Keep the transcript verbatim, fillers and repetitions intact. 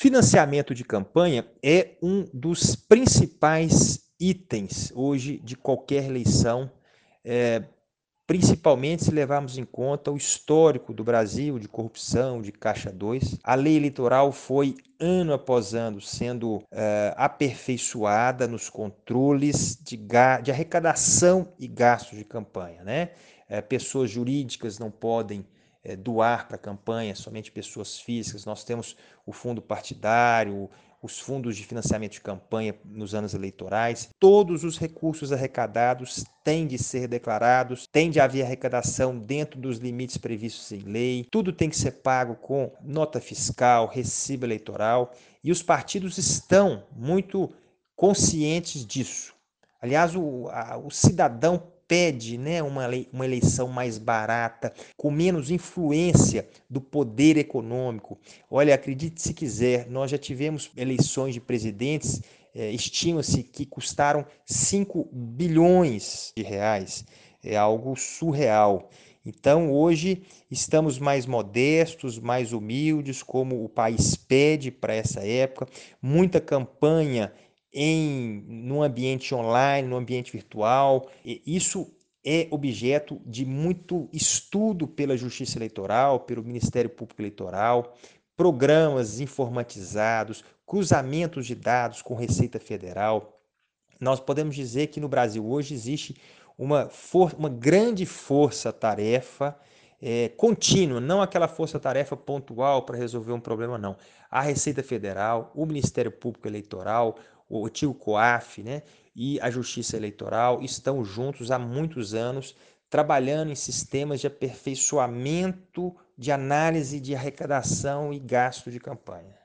Financiamento de campanha é um dos principais itens hoje de qualquer eleição, eh, principalmente se levarmos em conta o histórico do Brasil de corrupção, de caixa dois. A lei eleitoral foi ano após ano sendo eh, aperfeiçoada nos controles de, de arrecadação e gastos de campanha, né? Eh, pessoas jurídicas não podem é, doar para a campanha, somente pessoas físicas. Nós temos o fundo partidário, os fundos de financiamento de campanha nos anos eleitorais. Todos os recursos arrecadados têm de ser declarados, tem de haver arrecadação dentro dos limites previstos em lei, tudo tem que ser pago com nota fiscal, recibo eleitoral, e os partidos estão muito conscientes disso. Aliás, o, a, o cidadão pede, né, uma, uma eleição mais barata, com menos influência do poder econômico. Olha, acredite se quiser, nós já tivemos eleições de presidentes, eh, estima-se que custaram cinco bilhões de reais. É algo surreal. Então, hoje, estamos mais modestos, mais humildes, como o país pede para essa época. Muita campanha em num ambiente online, no ambiente virtual. E isso é objeto de muito estudo pela Justiça Eleitoral, pelo Ministério Público Eleitoral, programas informatizados, cruzamentos de dados com Receita Federal. Nós podemos dizer que no Brasil hoje existe uma, for uma grande força-tarefa é, contínua, não aquela força-tarefa pontual para resolver um problema, não. A Receita Federal, o Ministério Público Eleitoral, o antigo COAF, né, e a Justiça Eleitoral estão juntos há muitos anos, trabalhando em sistemas de aperfeiçoamento de análise de arrecadação e gasto de campanha.